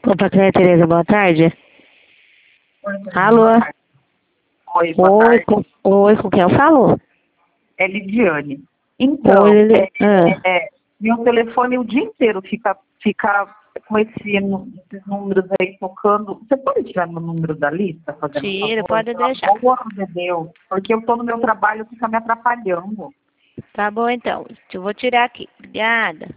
Opa, Tereza, boa tarde. Alô? Oi, boa tarde. Oi, com quem eu falo? É Lidiane. Então, Oi, Lili. meu telefone o dia inteiro fica com esses números aí tocando. Você pode tirar meu número da lista, fazendo um Tira, favor? pode deixar. Pelo amor de Deus, porque eu estou no meu trabalho, fica me atrapalhando. Tá bom, então. Eu vou tirar aqui. Obrigada.